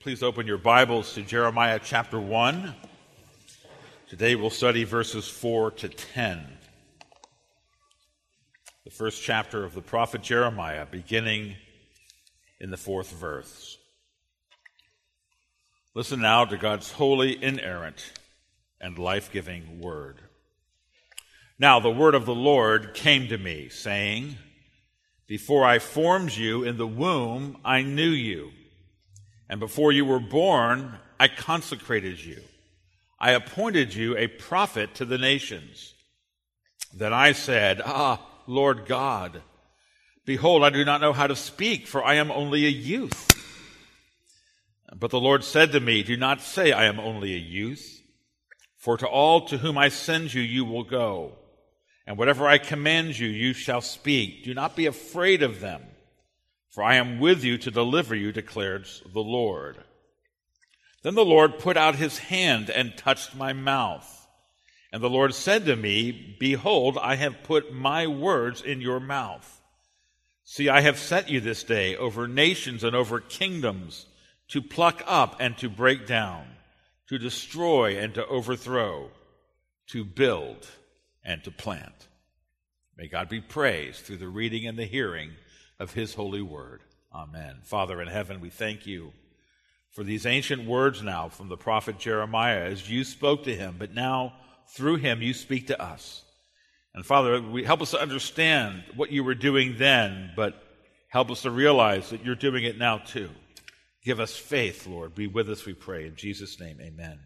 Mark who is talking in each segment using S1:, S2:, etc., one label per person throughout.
S1: Please open your Bibles to Jeremiah chapter 1. Today we'll study verses 4 to 10. The first chapter of the prophet Jeremiah, beginning in the 4th verse. Listen now to God's holy, inerrant, and life-giving word. Now the word of the Lord came to me, saying, "Before I formed you in the womb, I knew you. And before you were born, I consecrated you. I appointed you a prophet to the nations." Then I said, Lord God, behold, I do not know how to speak, for I am only a youth. But the Lord said to me, "Do not say I am only a youth, for to all to whom I send you, you will go. And whatever I command you, you shall speak. Do not be afraid of them, for I am with you to deliver you, declares the Lord." Then the Lord put out his hand and touched my mouth. And the Lord said to me, "Behold, I have put my words in your mouth. See, I have set you this day over nations and over kingdoms, to pluck up and to break down, to destroy and to overthrow, to build and to plant." May God be praised through the reading and the hearing of his holy word. Amen. Father in heaven, we thank you for these ancient words now from the prophet Jeremiah as you spoke to him, but now through him you speak to us. And Father, help us to understand what you were doing then, but help us to realize that you're doing it now too. Give us faith, Lord. Be with us, we pray. In Jesus' name, amen.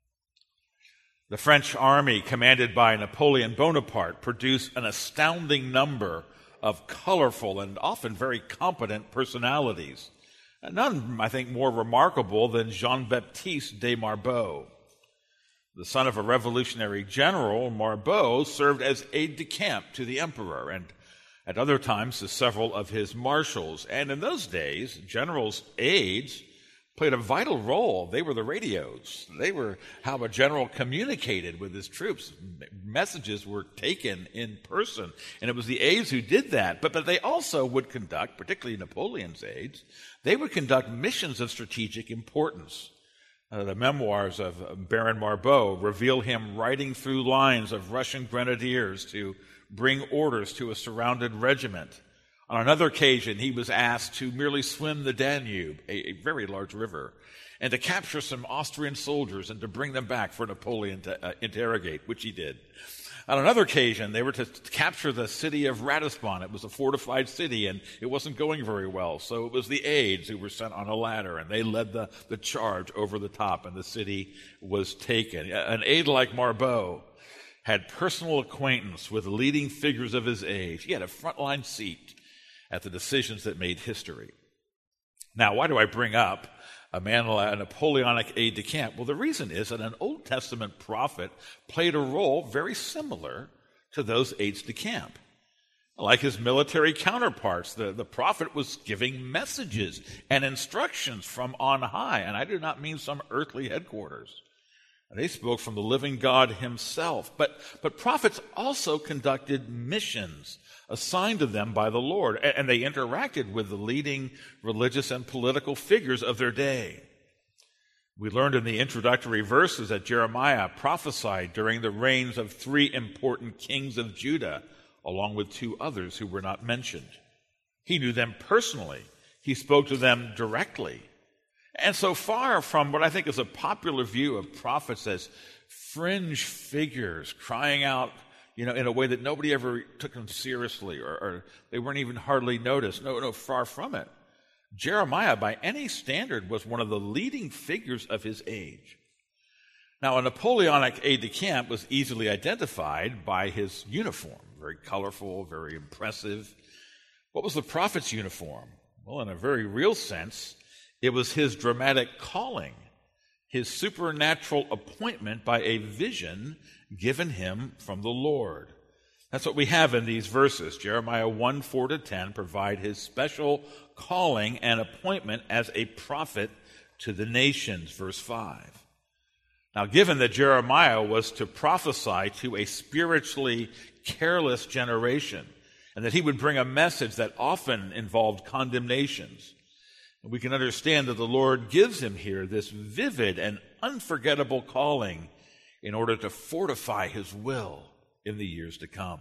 S1: The French army, commanded by Napoleon Bonaparte, produced an astounding number of colorful and often very competent personalities. None, I think, more remarkable than Jean-Baptiste de Marbeau. The son of a revolutionary general, Marbeau served as aide-de-camp to the emperor and at other times to several of his marshals. And in those days, generals' aides played a vital role. They were the radios. They were how a general communicated with his troops. Messages were taken in person, and it was the aides who did that. But they also would conduct, particularly Napoleon's aides, they would conduct missions of strategic importance. The memoirs of Baron Marbeau reveal him riding through lines of Russian grenadiers to bring orders to a surrounded regiment. On another occasion, he was asked to merely swim the Danube, a very large river, and to capture some Austrian soldiers and to bring them back for Napoleon to interrogate, which he did. On another occasion, they were to capture the city of Ratisbon. It was a fortified city, and it wasn't going very well. So it was the aides who were sent on a ladder, and they led the charge over the top, and the city was taken. An aide like Marbeau had personal acquaintance with leading figures of his age. He had a frontline seat at the decisions that made history. Now, why do I bring up a Napoleonic aide-de-camp? Well, the reason is that an Old Testament prophet played a role very similar to those aides-de-camp. Like his military counterparts, the prophet was giving messages and instructions from on high, and I do not mean some earthly headquarters. They spoke from the living God himself. But prophets also conducted missions assigned to them by the Lord, and they interacted with the leading religious and political figures of their day. We learned in the introductory verses that Jeremiah prophesied during the reigns of 3 important kings of Judah, along with 2 others who were not mentioned. He knew them personally. He spoke to them directly. And so far from what I think is a popular view of prophets as fringe figures crying out, in a way that nobody ever took them seriously, or they weren't even hardly noticed. No, far from it. Jeremiah, by any standard, was one of the leading figures of his age. Now, a Napoleonic aide-de-camp was easily identified by his uniform, very colorful, very impressive. What was the prophet's uniform? Well, in a very real sense, it was his dramatic calling, his supernatural appointment by a vision given him from the Lord. That's what we have in these verses. Jeremiah 1, 4 to 10 provide his special calling and appointment as a prophet to the nations, verse 5. Now, given that Jeremiah was to prophesy to a spiritually careless generation, and that he would bring a message that often involved condemnations, We can understand that the Lord gives him here this vivid and unforgettable calling in order to fortify his will in the years to come.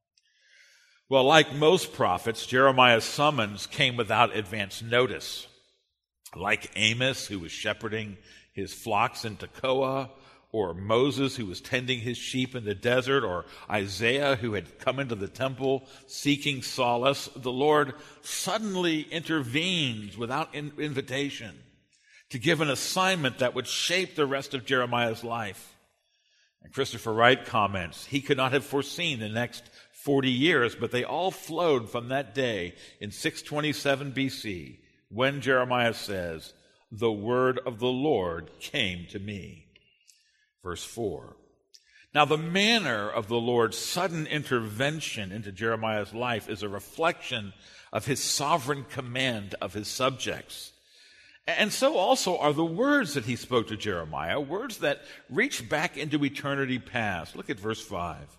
S1: Well, like most prophets, Jeremiah's summons came without advance notice. Like Amos, who was shepherding his flocks in Tekoa, or Moses, who was tending his sheep in the desert, or Isaiah, who had come into the temple seeking solace, the Lord suddenly intervenes without invitation to give an assignment that would shape the rest of Jeremiah's life. And Christopher Wright comments, he could not have foreseen the next 40 years, but they all flowed from that day in 627 BC, when Jeremiah says, "The word of the Lord came to me." Verse 4. Now, the manner of the Lord's sudden intervention into Jeremiah's life is a reflection of his sovereign command of his subjects. And so also are the words that he spoke to Jeremiah, words that reach back into eternity past. Look at verse 5.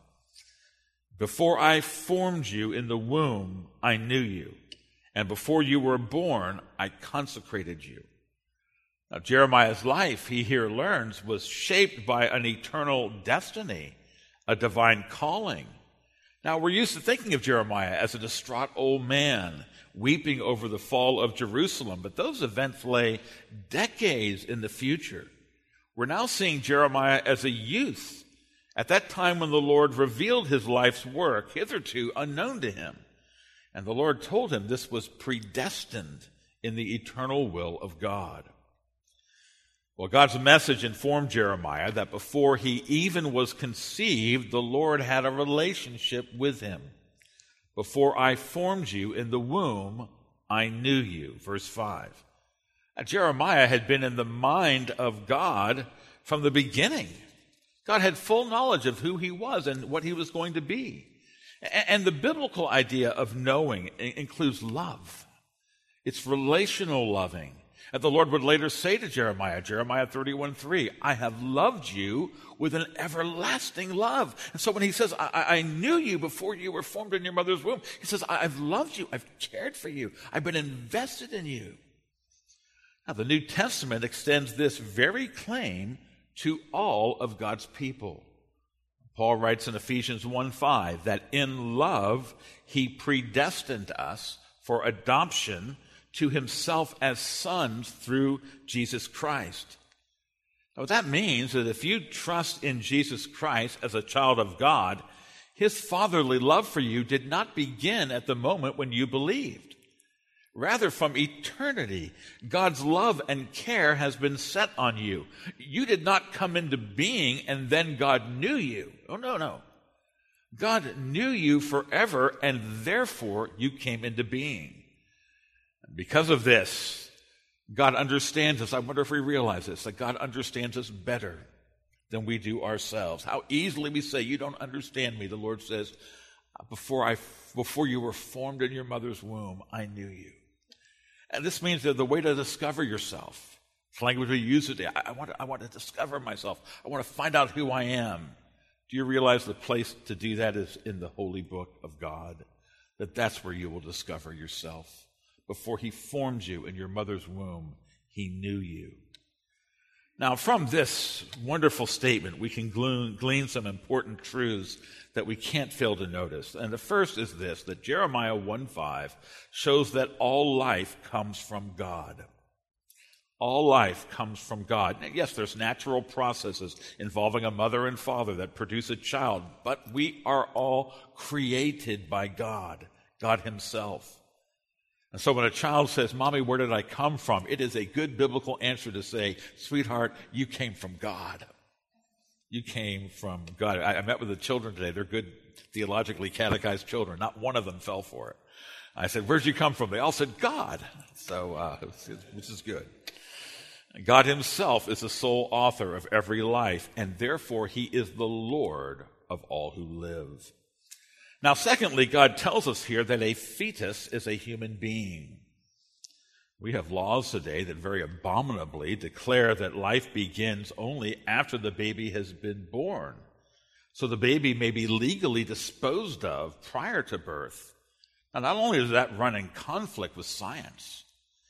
S1: Before I formed you in the womb, I knew you, and before you were born, I consecrated you. Now, Jeremiah's life, he here learns, was shaped by an eternal destiny, a divine calling. Now, we're used to thinking of Jeremiah as a distraught old man weeping over the fall of Jerusalem, but those events lay decades in the future. We're now seeing Jeremiah as a youth, at that time when the Lord revealed his life's work, hitherto unknown to him. And the Lord told him this was predestined in the eternal will of God. Well, God's message informed Jeremiah that before he even was conceived, the Lord had a relationship with him. Before I formed you in the womb, I knew you. Verse 5. Now, Jeremiah had been in the mind of God from the beginning. God had full knowledge of who he was and what he was going to be. And the biblical idea of knowing includes love. It's relational loving. And the Lord would later say to Jeremiah 31:3, I have loved you with an everlasting love. And so when he says, I knew you before you were formed in your mother's womb, he says, I've loved you, I've cared for you, I've been invested in you. Now, the New Testament extends this very claim to all of God's people. Paul writes in Ephesians 1:5 that in love he predestined us for adoption to himself as sons through Jesus Christ. Now, what that means is that if you trust in Jesus Christ as a child of God, his fatherly love for you did not begin at the moment when you believed. Rather, from eternity, God's love and care has been set on you. You did not come into being and then God knew you. Oh, no. God knew you forever, and therefore you came into being. Because of this, God understands us. I wonder if we realize this, that God understands us better than we do ourselves. How easily we say, you don't understand me. The Lord says, before you were formed in your mother's womb, I knew you. And this means that the way to discover yourself, it's language we use today, I want to discover myself. I want to find out who I am. Do you realize the place to do that is in the holy book of God? That's where you will discover yourself. Before he formed you in your mother's womb, he knew you. Now, from this wonderful statement, we can glean some important truths that we can't fail to notice. And the first is this, that Jeremiah 1:5 shows that all life comes from God. All life comes from God. Now, yes, there's natural processes involving a mother and father that produce a child, but we are all created by God, God himself. And so when a child says, Mommy, where did I come from? It is a good biblical answer to say, sweetheart, you came from God. You came from God. I met with the children today. They're good theologically catechized children. Not one of them fell for it. I said, where'd you come from? They all said, God. So, which is good. God himself is the sole author of every life, and therefore he is the Lord of all who live. Now, secondly, God tells us here that a fetus is a human being. We have laws today that very abominably declare that life begins only after the baby has been born. So the baby may be legally disposed of prior to birth. Now, not only does that run in conflict with science,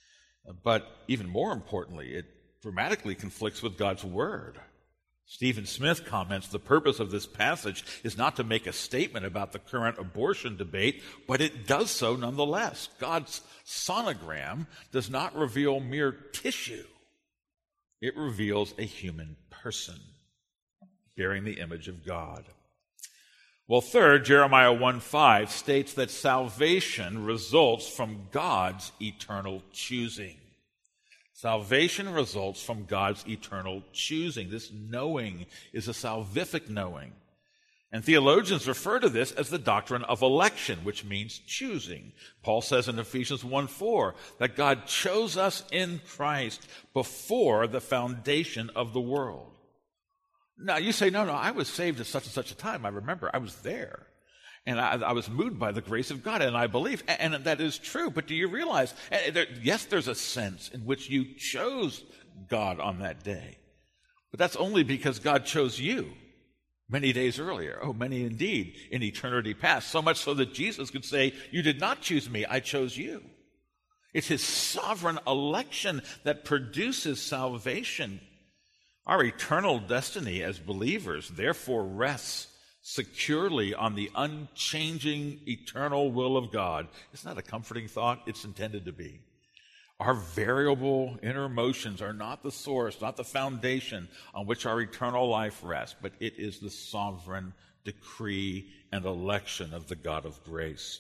S1: But even more importantly, it dramatically conflicts with God's word. Stephen Smith comments, the purpose of this passage is not to make a statement about the current abortion debate, but it does so nonetheless. God's sonogram does not reveal mere tissue. It reveals a human person bearing the image of God. Well, third, Jeremiah 1:5 states that salvation results from God's eternal choosing. Salvation results from God's eternal choosing. This knowing is a salvific knowing. And theologians refer to this as the doctrine of election, which means choosing. Paul says in Ephesians 1:4 that God chose us in Christ before the foundation of the world. Now, you say, no, I was saved at such and such a time. I remember, I was there. And I was moved by the grace of God, and I believe. And that is true. But do you realize, yes, there's a sense in which you chose God on that day. But that's only because God chose you many days earlier. Oh, many indeed, in eternity past. So much so that Jesus could say, you did not choose me, I chose you. It's his sovereign election that produces salvation. Our eternal destiny as believers therefore rests securely on the unchanging eternal will of God. It's not a comforting thought, it's intended to be. Our variable inner emotions are not the source, not the foundation on which our eternal life rests, but it is the sovereign decree and election of the God of grace.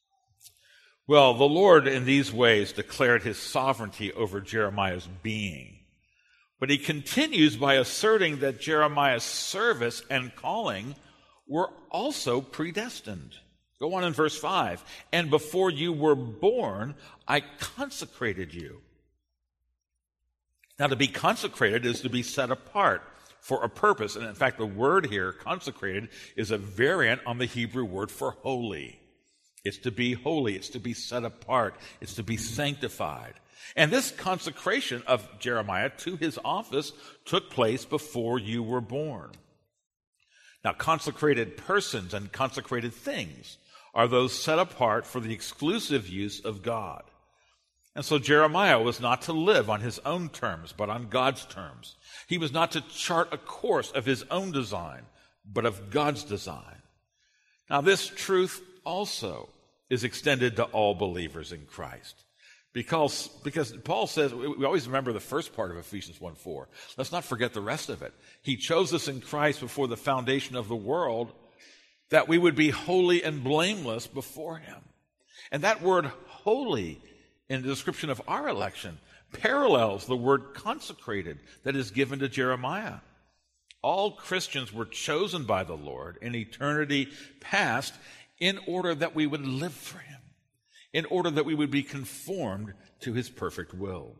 S1: Well, the Lord in these ways declared his sovereignty over Jeremiah's being. But he continues by asserting that Jeremiah's service and calling were also predestined. Go on in verse 5. And before you were born, I consecrated you. Now, to be consecrated is to be set apart for a purpose. And in fact, the word here, consecrated, is a variant on the Hebrew word for holy. It's to be holy. It's to be set apart. It's to be sanctified. And this consecration of Jeremiah to his office took place before you were born. Now, consecrated persons and consecrated things are those set apart for the exclusive use of God. And so Jeremiah was not to live on his own terms, but on God's terms. He was not to chart a course of his own design, but of God's design. Now, this truth also is extended to all believers in Christ. Because Paul says, we always remember the first part of Ephesians 1:4. Let's not forget the rest of it. He chose us in Christ before the foundation of the world that we would be holy and blameless before him. And that word holy in the description of our election parallels the word consecrated that is given to Jeremiah. All Christians were chosen by the Lord in eternity past in order that we would live for him, in order that we would be conformed to his perfect will.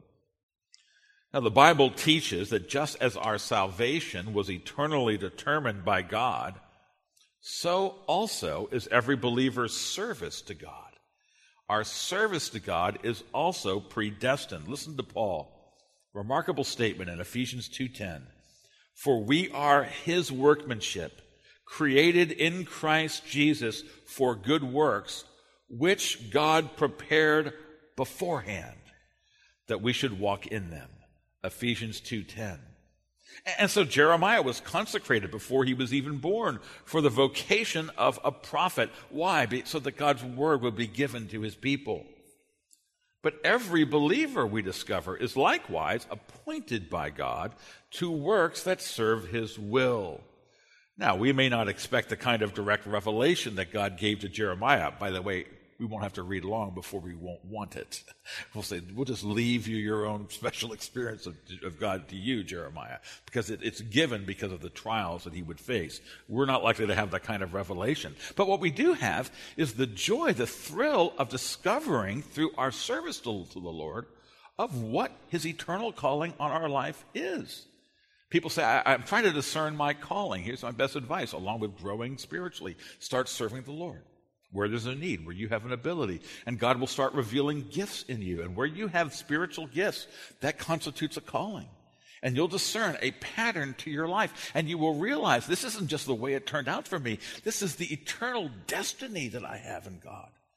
S1: Now, the Bible teaches that just as our salvation was eternally determined by God, so also is every believer's service to God. Our service to God is also predestined. Listen to Paul. Remarkable statement in Ephesians 2:10. For we are his workmanship, created in Christ Jesus for good works, which God prepared beforehand that we should walk in them. Ephesians 2:10. And so Jeremiah was consecrated before he was even born for the vocation of a prophet. Why? So that God's word would be given to his people. But every believer, we discover, is likewise appointed by God to works that serve his will. Now, we may not expect the kind of direct revelation that God gave to Jeremiah. By the way, we won't have to read long before we won't want it. We'll say, we'll just leave you your own special experience of God to you, Jeremiah, because it's given because of the trials that he would face. We're not likely to have that kind of revelation. But what we do have is the joy, the thrill of discovering through our service to the Lord of what his eternal calling on our life is. People say, I'm trying to discern my calling. Here's my best advice, along with growing spiritually. Start serving the Lord. Where there's a need, where you have an ability, and God will start revealing gifts in you. And where you have spiritual gifts, that constitutes a calling. And you'll discern a pattern to your life. And you will realize this isn't just the way it turned out for me. This is the eternal destiny that I have in God.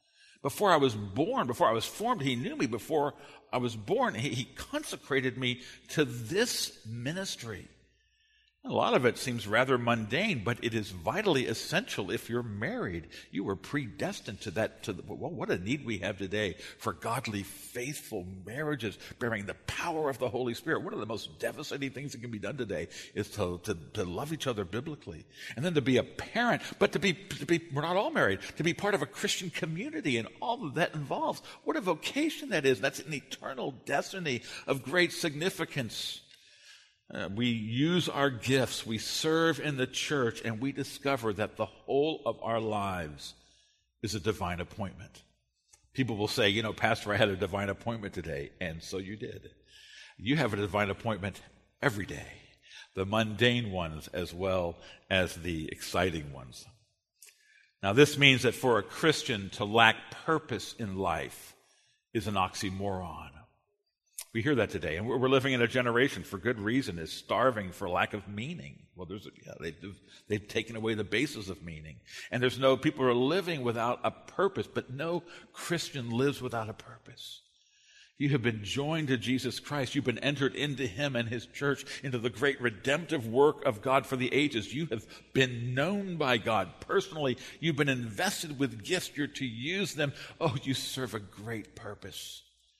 S1: Before I was born, before I was formed, he knew me. Before I was born, he consecrated me to this ministry. A lot of it seems rather mundane, but it is vitally essential if you're married. You were predestined to that. What a need we have today for godly, faithful marriages bearing the power of the Holy Spirit. One of the most devastating things that can be done today is to love each other biblically. And then to be a parent, but to be, we're not all married, to be part of a Christian community and all that that involves. What a vocation that is. That's an eternal destiny of great significance. We use our gifts, we serve in the church, and we discover that the whole of our lives is a divine appointment. People will say, Pastor, I had a divine appointment today, and so you did. You have a divine appointment every day, the mundane ones as well as the exciting ones. Now, this means that for a Christian to lack purpose in life is an oxymoron. We hear that today, and we're living in a generation, for good reason, is starving for lack of meaning. Well, they've taken away the basis of meaning, and people are living without a purpose, but no Christian lives without a purpose. You have been joined to Jesus Christ. You've been entered into Him and His church, into the great redemptive work of God for the ages. You have been known by God personally. You've been invested with gifts. You're to use them. Oh, you serve a great purpose.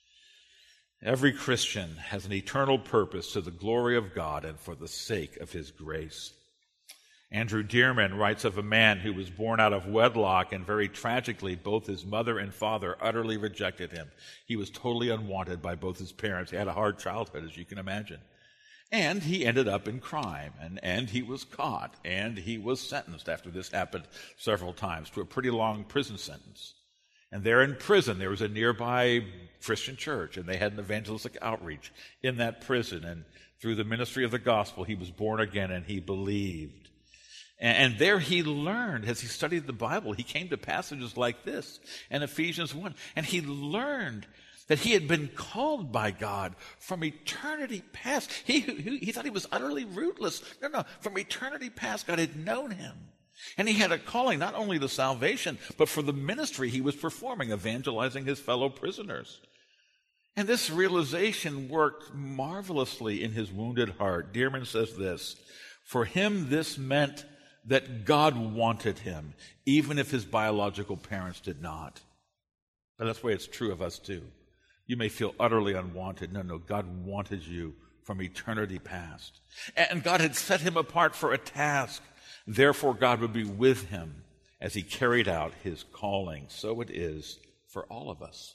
S1: Every Christian has an eternal purpose to the glory of God and for the sake of His grace. Andrew Dearman writes of a man who was born out of wedlock, and very tragically, both his mother and father utterly rejected him. He was totally unwanted by both his parents. He had a hard childhood, as you can imagine. And he ended up in crime, and he was caught, and he was sentenced after this happened several times to a pretty long prison sentence. And there in prison, there was a nearby Christian church, and they had an evangelistic outreach in that prison. And through the ministry of the gospel, he was born again, and he believed. And there he learned, as he studied the Bible, he came to passages like this in Ephesians 1. And he learned that he had been called by God from eternity past. He thought he was utterly rootless. No, from eternity past, God had known him. And he had a calling not only to salvation, but for the ministry he was performing, evangelizing his fellow prisoners. And this realization worked marvelously in his wounded heart. Dearman says this, for him this meant that God wanted him, even if his biological parents did not. And that's the way it's true of us too. You may feel utterly unwanted. No, God wanted you from eternity past. And God had set him apart for a task. Therefore, God would be with him as he carried out his calling. So it is for all of us.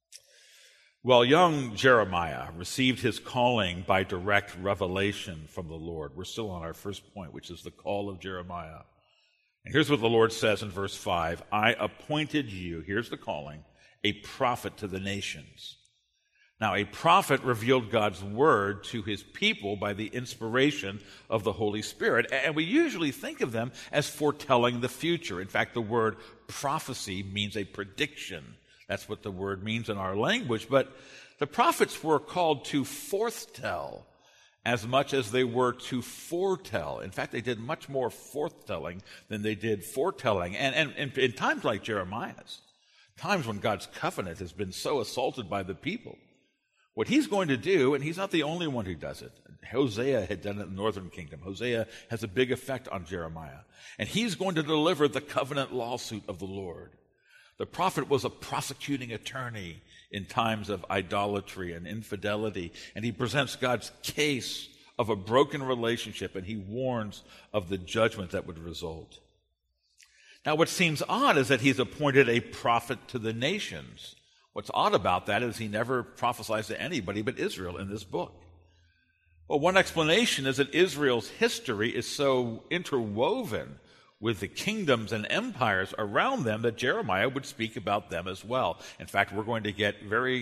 S1: Well, young Jeremiah received his calling by direct revelation from the Lord. We're still on our first point, which is the call of Jeremiah. And here's what the Lord says in verse 5. I appointed you, here's the calling, a prophet to the nations. Now, a prophet revealed God's word to his people by the inspiration of the Holy Spirit. And we usually think of them as foretelling the future. In fact, the word prophecy means a prediction. That's what the word means in our language. But the prophets were called to forthtell as much as they were to foretell. In fact, they did much more forthtelling than they did foretelling. And in times like Jeremiah's, times when God's covenant has been so assaulted by the people, what he's going to do, and he's not the only one who does it. Hosea had done it in the northern kingdom. Hosea has a big effect on Jeremiah. And he's going to deliver the covenant lawsuit of the Lord. The prophet was a prosecuting attorney in times of idolatry and infidelity. And he presents God's case of a broken relationship, and he warns of the judgment that would result. Now, what seems odd is that he's appointed a prophet to the nations. What's odd about that is he never prophesies to anybody but Israel in this book. Well, one explanation is that Israel's history is so interwoven with the kingdoms and empires around them that Jeremiah would speak about them as well. In fact, we're going to get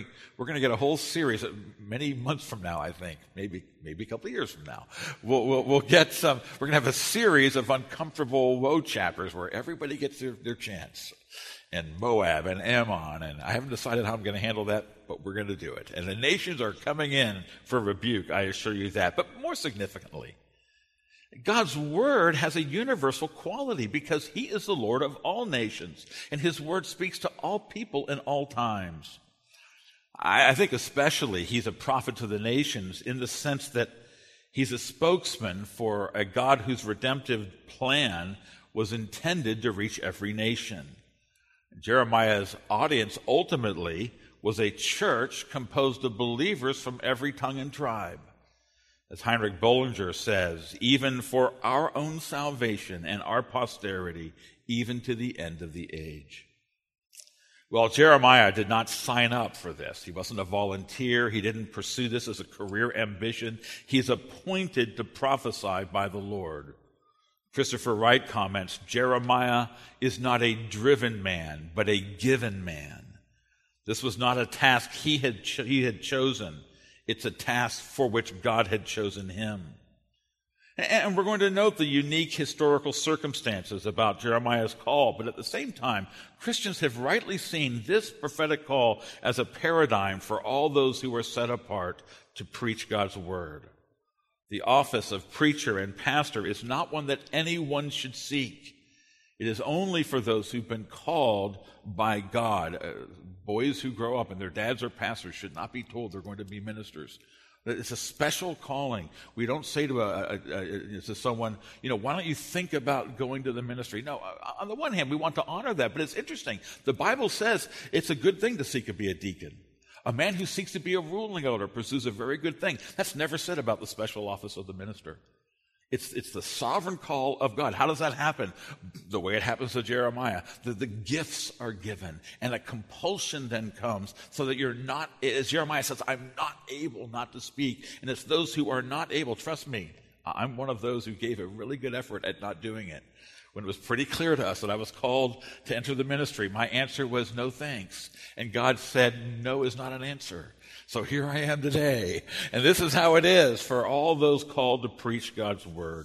S1: a whole series many months from now, I think, maybe a couple of years from now. We're going to have a series of uncomfortable woe chapters where everybody gets their chance. And Moab and Ammon, and I haven't decided how I'm going to handle that, but we're going to do it. And the nations are coming in for rebuke, I assure you that. But more significantly, God's word has a universal quality because he is the Lord of all nations, and his word speaks to all people in all times. I think especially he's a prophet to the nations in the sense that he's a spokesman for a God whose redemptive plan was intended to reach every nation. Jeremiah's audience ultimately was a church composed of believers from every tongue and tribe. As Heinrich Bullinger says, even for our own salvation and our posterity, even to the end of the age. Well, Jeremiah did not sign up for this. He wasn't a volunteer. He didn't pursue this as a career ambition. He's appointed to prophesy by the Lord. Christopher Wright comments, Jeremiah is not a driven man, but a given man. This was not a task he had chosen. It's a task for which God had chosen him. And we're going to note the unique historical circumstances about Jeremiah's call, but at the same time, Christians have rightly seen this prophetic call as a paradigm for all those who are set apart to preach God's word. The office of preacher and pastor is not one that anyone should seek. It is only for those who've been called by God. Boys who grow up and their dads are pastors should not be told they're going to be ministers. It's a special calling. We don't say to someone, why don't you think about going to the ministry? No, on the one hand, we want to honor that, but it's interesting. The Bible says it's a good thing to seek to be a deacon. A man who seeks to be a ruling elder pursues a very good thing. That's never said about the special office of the minister. It's the sovereign call of God. How does that happen? The way it happens to Jeremiah. The gifts are given, and a compulsion then comes so that you're not, as Jeremiah says, I'm not able not to speak. And it's those who are not able. Trust me, I'm one of those who gave a really good effort at not doing it. When it was pretty clear to us that I was called to enter the ministry, my answer was no thanks. And God said, no is not an answer. So here I am today. And this is how it is for all those called to preach God's word.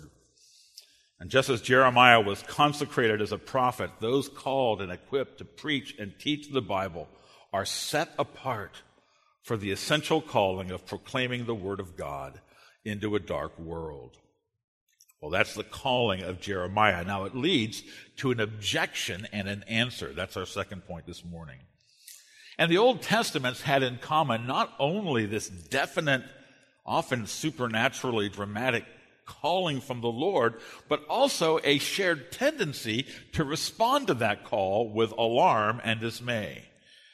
S1: And just as Jeremiah was consecrated as a prophet, those called and equipped to preach and teach the Bible are set apart for the essential calling of proclaiming the word of God into a dark world. Well, that's the calling of Jeremiah. Now it leads to an objection and an answer. That's our second point this morning. And the Old Testaments had in common not only this definite, often supernaturally dramatic calling from the Lord, but also a shared tendency to respond to that call with alarm and dismay.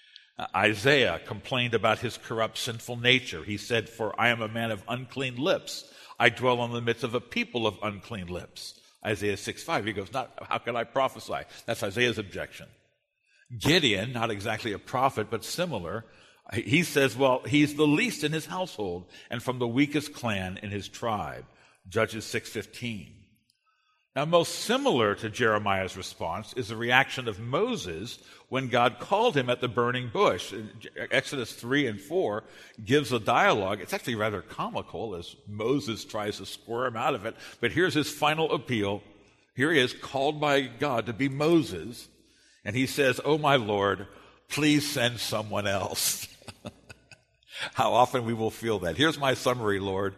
S1: Isaiah complained about his corrupt, sinful nature. He said, "For I am a man of unclean lips. I dwell in the midst of a people of unclean lips." Isaiah 6:5. He goes, how can I prophesy? That's Isaiah's objection. Gideon, not exactly a prophet, but similar, he says, he's the least in his household and from the weakest clan in his tribe. Judges 6:15. Now, most similar to Jeremiah's response is the reaction of Moses when God called him at the burning bush. Exodus 3 and 4 gives a dialogue. It's actually rather comical as Moses tries to squirm out of it. But here's his final appeal. Here he is, called by God to be Moses. And he says, "Oh, my Lord, please send someone else." How often we will feel that. Here's my summary, Lord.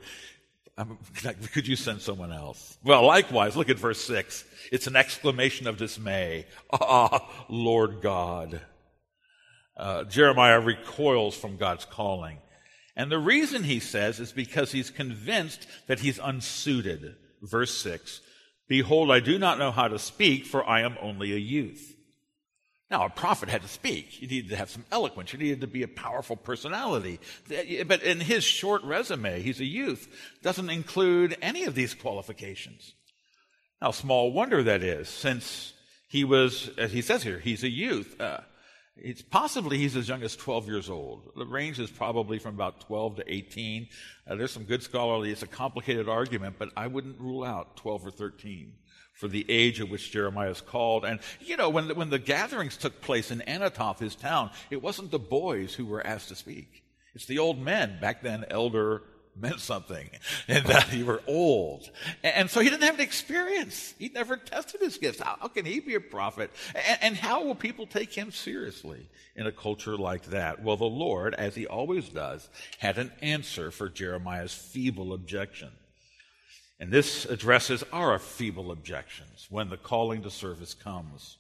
S1: Could you send someone else? Well, likewise, look at verse 6. It's an exclamation of dismay. Ah, Lord God. Jeremiah recoils from God's calling. And the reason, he says, is because he's convinced that he's unsuited. Verse 6. "Behold, I do not know how to speak, for I am only a youth." Now, a prophet had to speak. You needed to have some eloquence. You needed to be a powerful personality. But in his short resume, he's a youth, doesn't include any of these qualifications. Now, small wonder that is, since he was, as he says here, he's a youth. He's as young as 12 years old. The range is probably from about 12 to 18. There's some good scholarly, it's a complicated argument, but I wouldn't rule out 12 or 13. For the age at which Jeremiah is called. And, when the gatherings took place in Anathoth, his town, it wasn't the boys who were asked to speak. It's the old men. Back then, elder meant something. And you were old. And so he didn't have any experience. He never tested his gifts. How can he be a prophet? And how will people take him seriously in a culture like that? Well, the Lord, as he always does, had an answer for Jeremiah's feeble objection. And this addresses our feeble objections when the calling to service comes.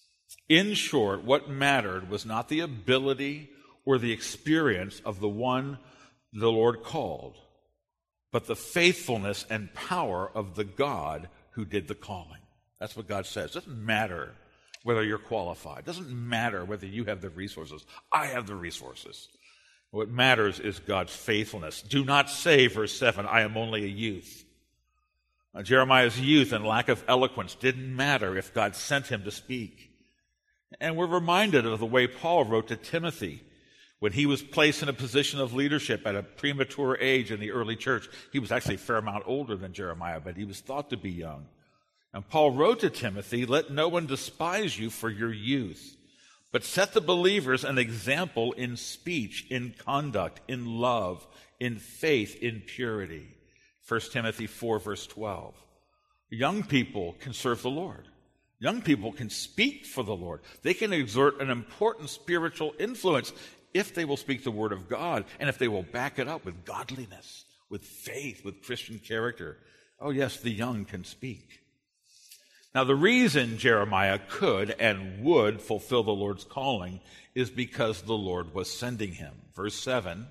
S1: In short, what mattered was not the ability or the experience of the one the Lord called, but the faithfulness and power of the God who did the calling. That's what God says. It doesn't matter whether you're qualified. It doesn't matter whether you have the resources. I have the resources. What matters is God's faithfulness. Do not say, verse 7, I am only a youth. Jeremiah's youth and lack of eloquence didn't matter if God sent him to speak. And we're reminded of the way Paul wrote to Timothy when he was placed in a position of leadership at a premature age in the early church. He was actually a fair amount older than Jeremiah, but he was thought to be young. And Paul wrote to Timothy, let no one despise you for your youth, but set the believers an example in speech, in conduct, in love, in faith, in purity. 1 Timothy 4, verse 12. Young people can serve the Lord. Young people can speak for the Lord. They can exert an important spiritual influence if they will speak the word of God and if they will back it up with godliness, with faith, with Christian character. Oh, yes, the young can speak. Now, the reason Jeremiah could and would fulfill the Lord's calling is because the Lord was sending him. Verse 7,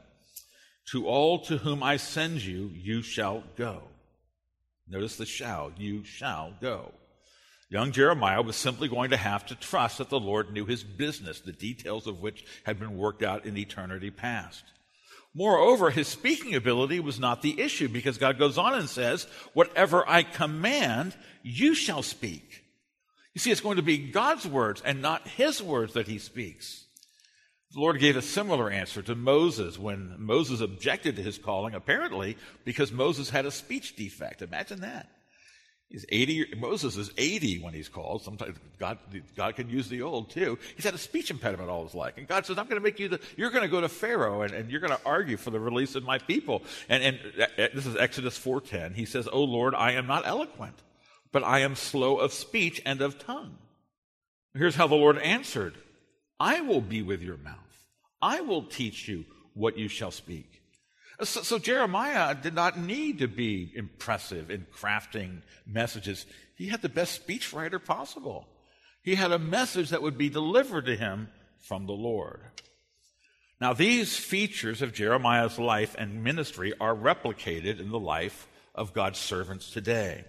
S1: to all to whom I send you, you shall go. Notice the shall, you shall go. Young Jeremiah was simply going to have to trust that the Lord knew his business, the details of which had been worked out in eternity past. Moreover, his speaking ability was not the issue, because God goes on and says, whatever I command, you shall speak. You see, it's going to be God's words and not his words that he speaks. The Lord gave a similar answer to Moses when Moses objected to his calling, apparently because Moses had a speech defect. Imagine that. He's 80. Moses is 80 when he's called. Sometimes God can use the old too. He's had a speech impediment all his life. And God says, I'm going to make you you're going to go to Pharaoh and you're going to argue for the release of my people. And this is Exodus 4:10. He says, O Lord, I am not eloquent, but I am slow of speech and of tongue. Here's how the Lord answered. I will be with your mouth. I will teach you what you shall speak. So Jeremiah did not need to be impressive in crafting messages. He had the best speechwriter possible. He had a message that would be delivered to him from the Lord. Now, these features of Jeremiah's life and ministry are replicated in the life of God's servants today.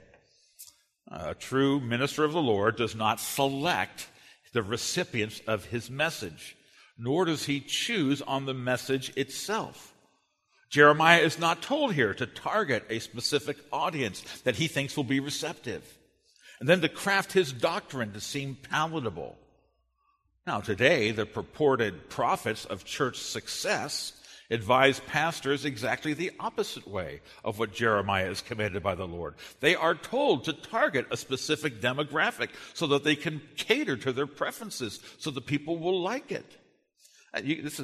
S1: A true minister of the Lord does not select the recipients of his message, nor does he choose on the message itself. Jeremiah is not told here to target a specific audience that he thinks will be receptive, and then to craft his doctrine to seem palatable. Now, today, the purported prophets of church success advise pastors exactly the opposite way of what Jeremiah is commanded by the Lord. They are told to target a specific demographic so that they can cater to their preferences so the people will like it. This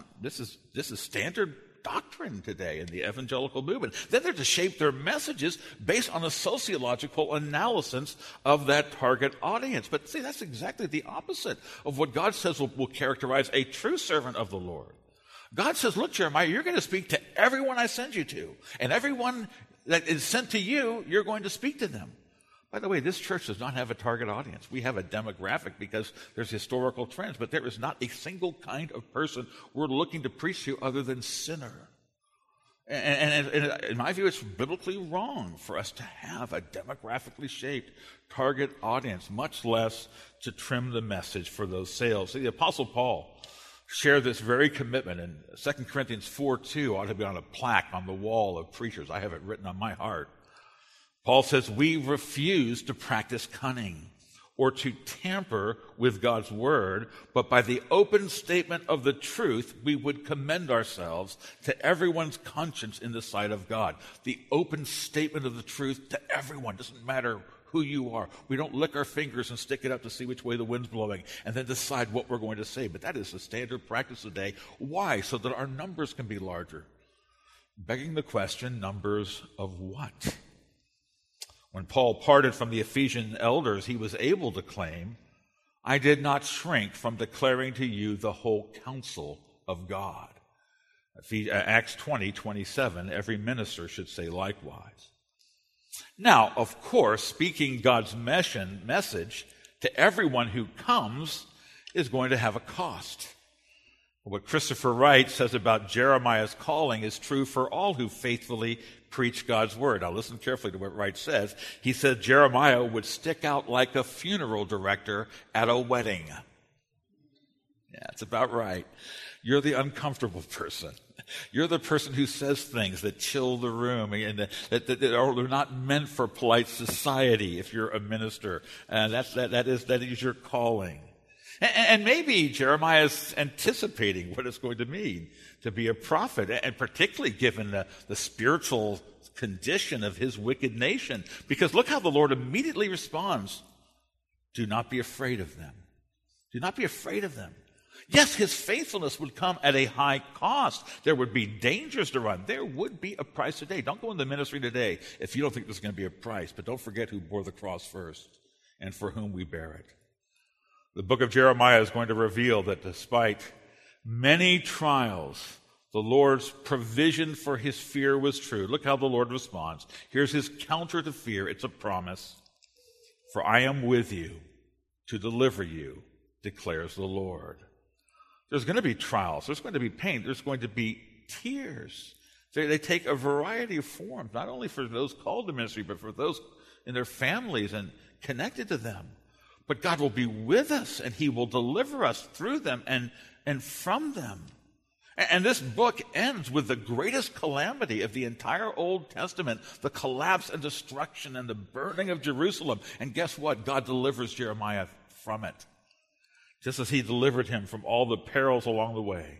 S1: is standard doctrine today in the evangelical movement. Then they're to shape their messages based on a sociological analysis of that target audience. But see, that's exactly the opposite of what God says will characterize a true servant of the Lord. God says, look, Jeremiah, you're going to speak to everyone I send you to. And everyone that is sent to you, you're going to speak to them. By the way, this church does not have a target audience. We have a demographic because there's historical trends, but there is not a single kind of person we're looking to preach to other than sinner. And in my view, it's biblically wrong for us to have a demographically shaped target audience, much less to trim the message for those sales. See, the Apostle Paul shared this very commitment in 2 Corinthians 4:2, ought to be on a plaque on the wall of preachers. I have it written on my heart. Paul says, we refuse to practice cunning or to tamper with God's word, but by the open statement of the truth, we would commend ourselves to everyone's conscience in the sight of God. The open statement of the truth to everyone. Doesn't matter who you are. We don't lick our fingers and stick it up to see which way the wind's blowing and then decide what we're going to say. But that is the standard practice today. Why? So that our numbers can be larger. Begging the question, numbers of what? When Paul parted from the Ephesian elders, he was able to claim, I did not shrink from declaring to you the whole counsel of God. Acts 20:27, every minister should say likewise. Now, of course, speaking God's message to everyone who comes is going to have a cost. What Christopher Wright says about Jeremiah's calling is true for all who faithfully preach God's word. Now listen carefully to what Wright says. He said Jeremiah would stick out like a funeral director at a wedding. Yeah, that's about right. You're the uncomfortable person. You're the person who says things that chill the room and that are not meant for polite society if you're a minister. And that is your calling. And maybe Jeremiah is anticipating what it's going to mean to be a prophet, and particularly given the spiritual condition of his wicked nation. Because look how the Lord immediately responds. Do not be afraid of them. Do not be afraid of them. Yes, his faithfulness would come at a high cost. There would be dangers to run. There would be a price today. Don't go into ministry today if you don't think there's going to be a price. But don't forget who bore the cross first and for whom we bear it. The book of Jeremiah is going to reveal that despite many trials, the Lord's provision for his fear was true. Look how the Lord responds. Here's his counter to fear. It's a promise. For I am with you to deliver you, declares the Lord. There's going to be trials. There's going to be pain. There's going to be tears. They take a variety of forms, not only for those called to ministry, but for those in their families and connected to them. But God will be with us, and he will deliver us through them and from them. And this book ends with the greatest calamity of the entire Old Testament, the collapse and destruction and the burning of Jerusalem. And guess what? God delivers Jeremiah from it, just as he delivered him from all the perils along the way.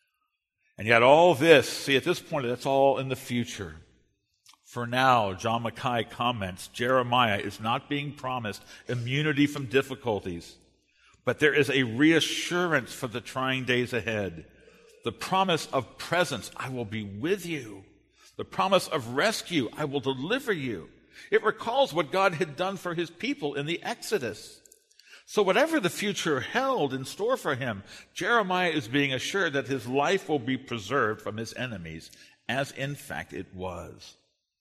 S1: And yet all this, see, at this point, that's all in the future. For now, John Mackay comments, Jeremiah is not being promised immunity from difficulties, but there is a reassurance for the trying days ahead. The promise of presence, I will be with you. The promise of rescue, I will deliver you. It recalls what God had done for his people in the Exodus. So whatever the future held in store for him, Jeremiah is being assured that his life will be preserved from his enemies, as in fact it was.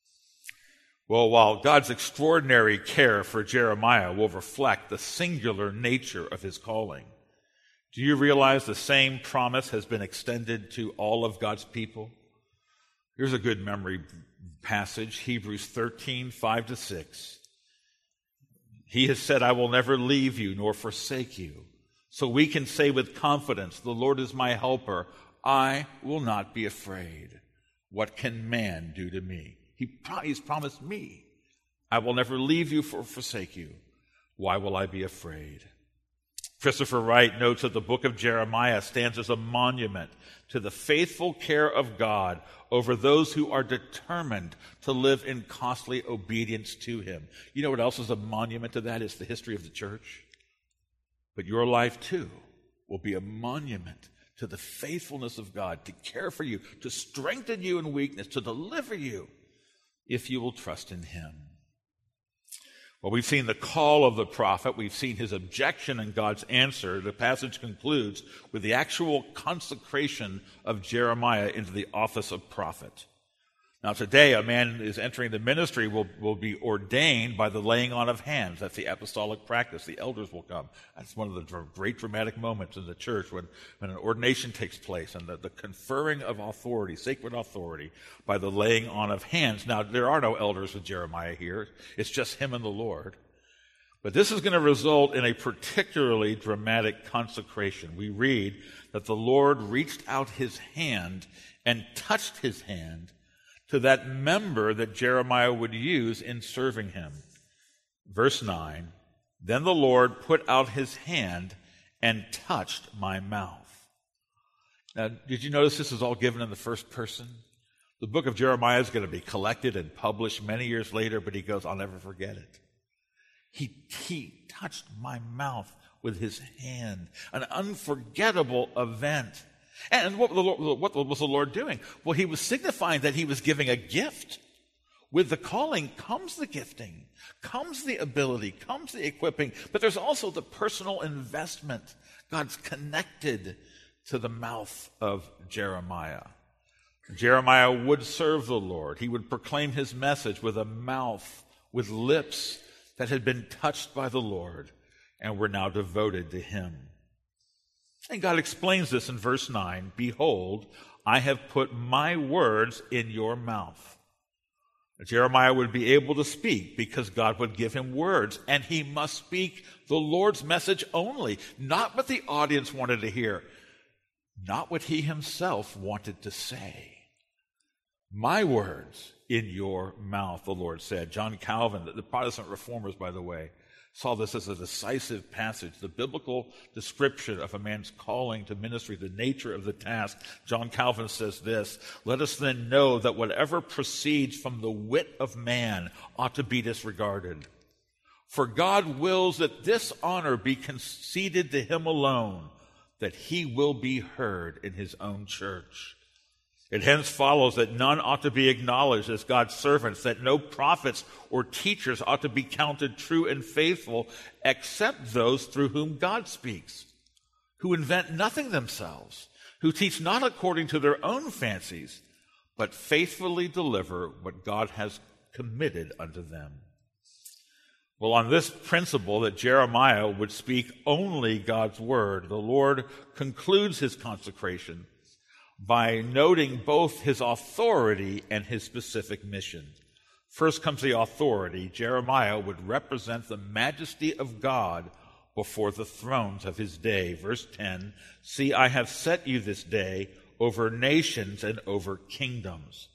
S1: Well, while God's extraordinary care for Jeremiah will reflect the singular nature of his calling, do you realize the same promise has been extended to all of God's people? Here's a good memory passage, Hebrews 13, 5-6. He has said, I will never leave you nor forsake you. So we can say with confidence, the Lord is my helper. I will not be afraid. What can man do to me? He's promised me, I will never leave you or forsake you. Why will I be afraid? Christopher Wright notes that the book of Jeremiah stands as a monument to the faithful care of God over those who are determined to live in costly obedience to him. You know what else is a monument to that? It's the history of the church. But your life, too, will be a monument to the faithfulness of God to care for you, to strengthen you in weakness, to deliver you, if you will trust in him. Well, we've seen the call of the prophet. We've seen his objection and God's answer. The passage concludes with the actual consecration of Jeremiah into the office of prophet. Now, today, a man is entering the ministry will be ordained by the laying on of hands. That's the apostolic practice. The elders will come. That's one of the great dramatic moments in the church when an ordination takes place and the conferring of authority, sacred authority, by the laying on of hands. Now, there are no elders with Jeremiah here. It's just him and the Lord. But this is going to result in a particularly dramatic consecration. We read that the Lord reached out his hand and touched his hand to that member that Jeremiah would use in serving him. Verse 9, then the Lord put out his hand and touched my mouth. Now, did you notice this is all given in the first person? The book of Jeremiah is going to be collected and published many years later, but he goes, I'll never forget it. He touched my mouth with his hand, an unforgettable event. And what was the Lord doing? Well, he was signifying that he was giving a gift. With the calling comes the gifting, comes the ability, comes the equipping, but there's also the personal investment. God's connected to the mouth of Jeremiah. Jeremiah would serve the Lord. He would proclaim his message with a mouth with lips that had been touched by the Lord and were now devoted to him. And God explains this in verse 9, "Behold, I have put my words in your mouth." Jeremiah would be able to speak because God would give him words, and he must speak the Lord's message only, not what the audience wanted to hear, not what he himself wanted to say. "My words in your mouth," the Lord said. John Calvin, the Protestant reformers, by the way, saw this as a decisive passage, the biblical description of a man's calling to ministry, the nature of the task. John Calvin says this, "Let us then know that whatever proceeds from the wit of man ought to be disregarded. For God wills that this honor be conceded to him alone, that he will be heard in his own church. It hence follows that none ought to be acknowledged as God's servants, that no prophets or teachers ought to be counted true and faithful, except those through whom God speaks, who invent nothing themselves, who teach not according to their own fancies, but faithfully deliver what God has committed unto them." Well, on this principle that Jeremiah would speak only God's word, the Lord concludes his consecration by noting both his authority and his specific mission. First comes the authority. Jeremiah would represent the majesty of God before the thrones of his day. Verse 10, "See, I have set you this day over nations and over kingdoms."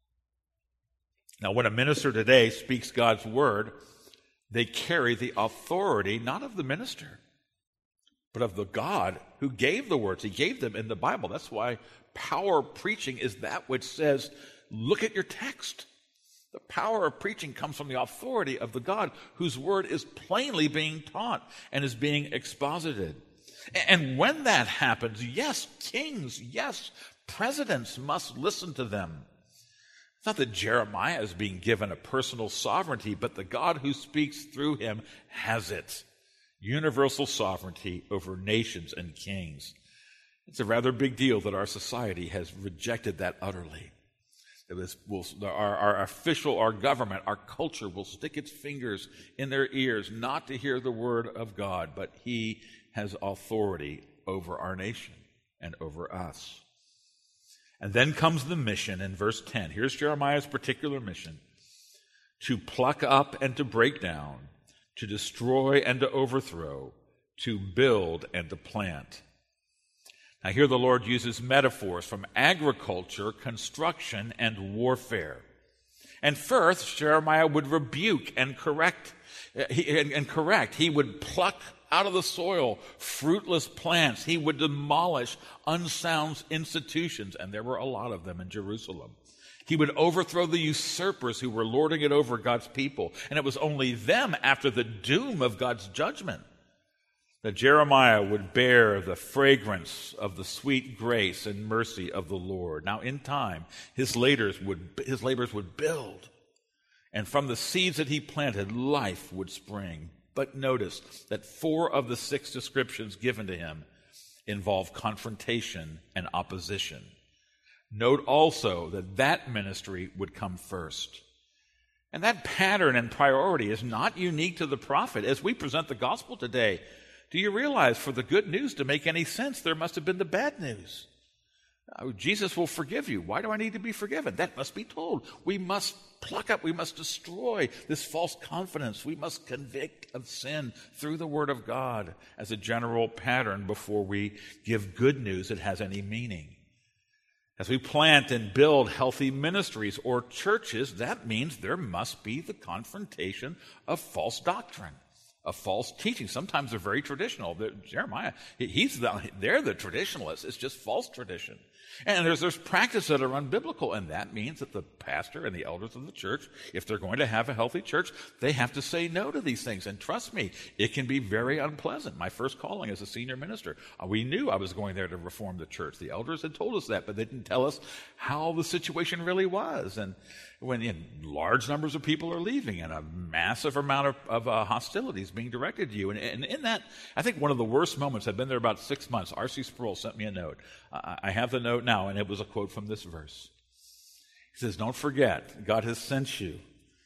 S1: Now, when a minister today speaks God's word, they carry the authority not of the minister, but of the God who gave the words. He gave them in the Bible. That's why power preaching is that which says, look at your text. The power of preaching comes from the authority of the God whose word is plainly being taught and is being exposited. And when that happens, yes, kings, yes, presidents must listen to them. It's not that Jeremiah is being given a personal sovereignty, but the God who speaks through him has it. Universal sovereignty over nations and kings. It's a rather big deal that our society has rejected that utterly. Our government, our culture will stick its fingers in their ears not to hear the word of God, but he has authority over our nation and over us. And then comes the mission in verse 10. Here's Jeremiah's particular mission: to pluck up and to break down, to destroy and to overthrow, to build and to plant. Now here the Lord uses metaphors from agriculture, construction, and warfare. And first, Jeremiah would rebuke and correct. He would pluck out of the soil fruitless plants. He would demolish unsound institutions, and there were a lot of them in Jerusalem. He would overthrow the usurpers who were lording it over God's people, and it was only them, after the doom of God's judgment, that Jeremiah would bear the fragrance of the sweet grace and mercy of the Lord. Now, in time, his labors would build, and from the seeds that he planted, life would spring. But notice that 4 of the 6 descriptions given to him involve confrontation and opposition. Note also that ministry would come first. And that pattern and priority is not unique to the prophet. As we present the gospel today, do you realize for the good news to make any sense, there must have been the bad news? Jesus will forgive you. Why do I need to be forgiven? That must be told. We must pluck up, we must destroy this false confidence. We must convict of sin through the Word of God as a general pattern before we give good news that has any meaning. As we plant and build healthy ministries or churches, that means there must be the confrontation of false doctrine, of false teaching. Sometimes they're very traditional. Jeremiah, they're the traditionalists. It's just false tradition. And there's practices that are unbiblical, and that means that the pastor and the elders of the church, if they're going to have a healthy church, they have to say no to these things. And trust me, it can be very unpleasant. My first calling as a senior minister, we knew I was going there to reform the church. The elders had told us that, but they didn't tell us how the situation really was. And when large numbers of people are leaving and a massive amount of hostilities being directed to you. And in that, I think one of the worst moments, I've been there about 6 months, R.C. Sproul sent me a note. I have the note now, and it was a quote from this verse. He says, "Don't forget, God has sent you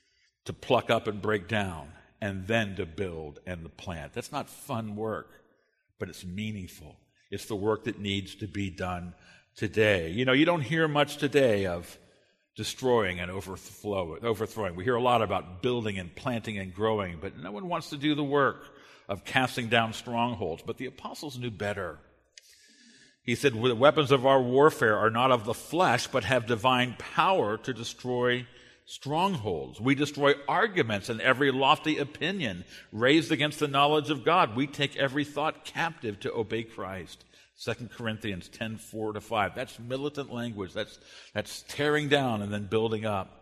S1: to pluck up and break down, and then to build and to plant. That's not fun work, but it's meaningful. It's the work that needs to be done today. You don't hear much today of destroying and overthrowing. We hear a lot about building and planting and growing, but no one wants to do the work of casting down strongholds. But the apostles knew better. He said, the weapons of our warfare are not of the flesh, but have divine power to destroy strongholds. We destroy arguments and every lofty opinion raised against the knowledge of God. We take every thought captive to obey Christ. 2 Corinthians 10:4-5. That's militant language. That's tearing down and then building up.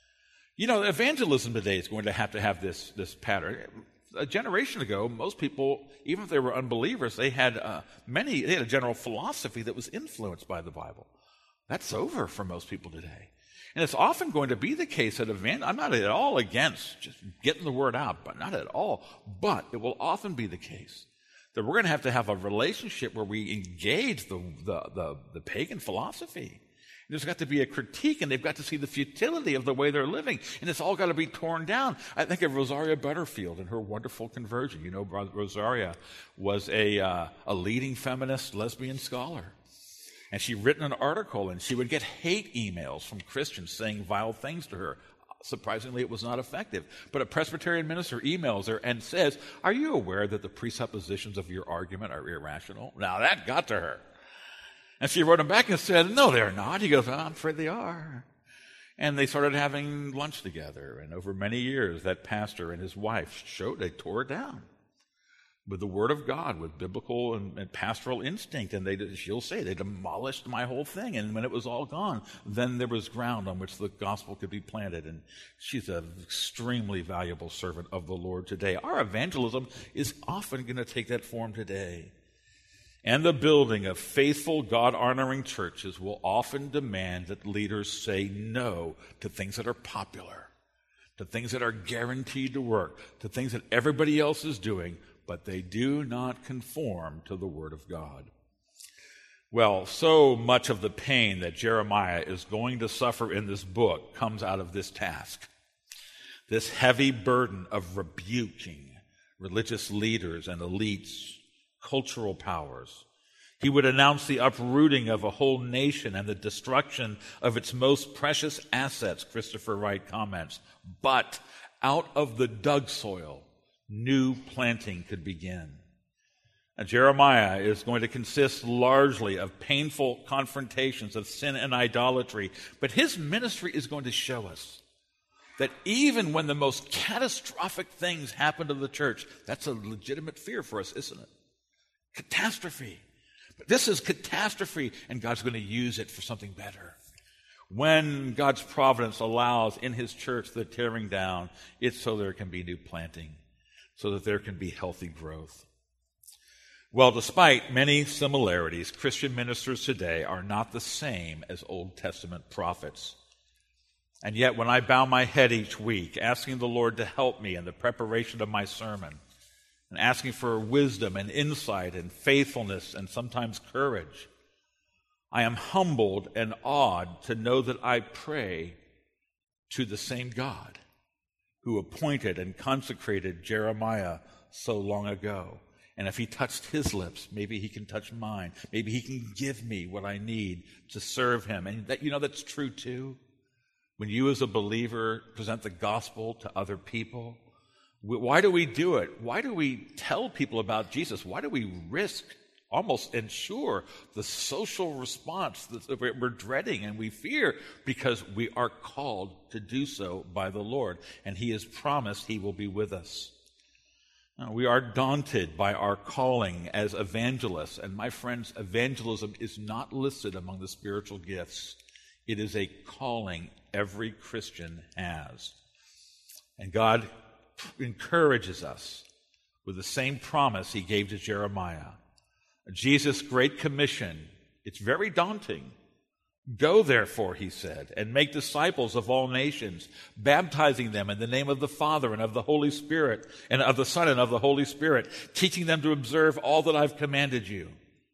S1: Evangelism today is going to have this pattern. A generation ago, most people, even if they were unbelievers, they had a general philosophy that was influenced by the Bible. That's over for most people today. And it's often going to be the case that I'm not at all against just getting the word out, but not at all. But it will often be the case that we're going to have a relationship where we engage the pagan philosophy. There's got to be a critique, and they've got to see the futility of the way they're living, and it's all got to be torn down. I think of Rosaria Butterfield and her wonderful conversion. Rosaria was a leading feminist lesbian scholar, and she'd written an article, and she would get hate emails from Christians saying vile things to her. Surprisingly, it was not effective. But a Presbyterian minister emails her and says, "Are you aware that the presuppositions of your argument are irrational?" Now, that got to her. And she wrote him back and said, "No, they're not." He goes, "I'm afraid they are." And they started having lunch together. And over many years, that pastor and his wife they tore it down with the Word of God, with biblical and pastoral instinct. And she'll say, they demolished my whole thing. And when it was all gone, then there was ground on which the gospel could be planted. And she's an extremely valuable servant of the Lord today. Our evangelism is often going to take that form today. And the building of faithful, God-honoring churches will often demand that leaders say no to things that are popular, to things that are guaranteed to work, to things that everybody else is doing, but they do not conform to the Word of God. Well, so much of the pain that Jeremiah is going to suffer in this book comes out of this task. This heavy burden of rebuking religious leaders and elites, cultural powers. He would announce the uprooting of a whole nation and the destruction of its most precious assets, Christopher Wright comments. But out of the dug soil, new planting could begin. Now, Jeremiah is going to consist largely of painful confrontations of sin and idolatry, but his ministry is going to show us that even when the most catastrophic things happen to the church, that's a legitimate fear for us, isn't it? Catastrophe. But this is catastrophe, and God's going to use it for something better. When God's providence allows in his church the tearing down, it's so there can be new planting, so that there can be healthy growth. Well, despite many similarities, Christian ministers today are not the same as Old Testament prophets. And yet, when I bow my head each week, asking the Lord to help me in the preparation of my sermon, and asking for wisdom and insight and faithfulness and sometimes courage, I am humbled and awed to know that I pray to the same God who appointed and consecrated Jeremiah so long ago. And if he touched his lips, maybe he can touch mine. Maybe he can give me what I need to serve him. And that's true too. When you as a believer present the gospel to other people, why do we do it? Why do we tell people about Jesus? Why do we risk, almost ensure, the social response that we're dreading and we fear? Because we are called to do so by the Lord, and he has promised he will be with us. Now, we are daunted by our calling as evangelists, and my friends, evangelism is not listed among the spiritual gifts. It is a calling every Christian has. And God encourages us with the same promise he gave to Jeremiah. Jesus' great commission, it's very daunting. Go, therefore, he said, and make disciples of all nations, baptizing them in the name of the Father and of the Holy Spirit, and of the Son and of the Holy Spirit, teaching them to observe all that I've commanded you.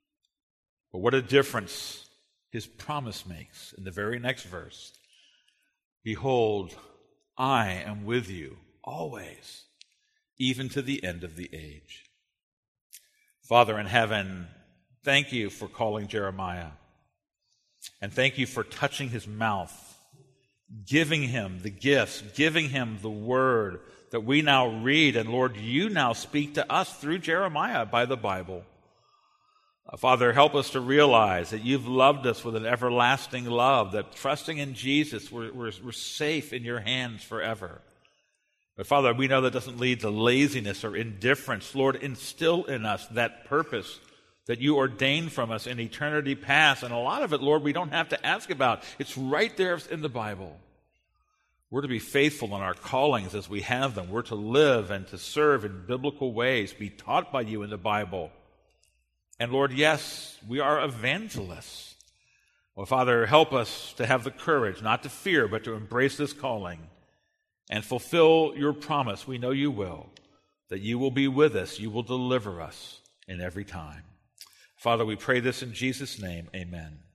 S1: But what a difference his promise makes in the very next verse. Behold, I am with you always, even to the end of the age. Father in heaven, thank you for calling Jeremiah. And thank you for touching his mouth, giving him the gifts, giving him the word that we now read. And Lord, you now speak to us through Jeremiah by the Bible. Father, help us to realize that you've loved us with an everlasting love, that trusting in Jesus, we're safe in your hands forever. But Father, we know that doesn't lead to laziness or indifference. Lord, instill in us that purpose that you ordained from us in eternity past. And a lot of it, Lord, we don't have to ask about. It's right there in the Bible. We're to be faithful in our callings as we have them. We're to live and to serve in biblical ways, be taught by you in the Bible. And Lord, yes, we are evangelists. Well, Father, help us to have the courage, not to fear, but to embrace this calling and fulfill your promise. We know you will, that you will be with us. You will deliver us in every time. Father, we pray this in Jesus' name. Amen.